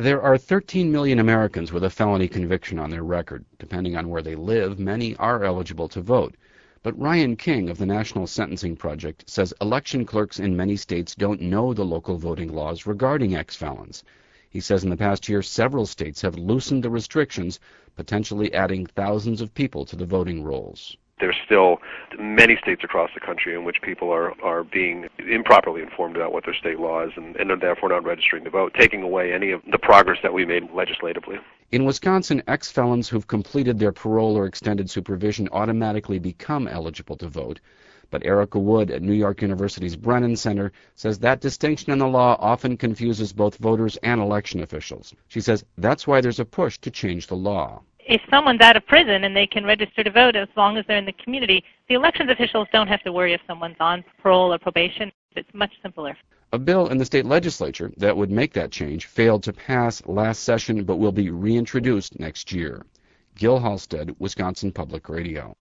There are 13 million Americans with a felony conviction on their record. Depending on where they live, many are eligible to vote. But Ryan King of the National Sentencing Project says election clerks in many states don't know the local voting laws regarding ex-felons. He says in the past year, several states have loosened the restrictions, potentially adding thousands of people to the voting rolls. There's still many states across the country in which people are being improperly informed about what their state law is and are therefore not registering to vote, taking away any of the progress that we made legislatively. In Wisconsin, ex-felons who've completed their parole or extended supervision automatically become eligible to vote. But Erica Wood at New York University's Brennan Center says that distinction in the law often confuses both voters and election officials. She says that's why there's a push to change the law. If someone's out of prison and they can register to vote as long as they're in the community, the elections officials don't have to worry if someone's on parole or probation. It's much simpler. A bill in the state legislature that would make that change failed to pass last session but will be reintroduced next year. Gil Halstead, Wisconsin Public Radio.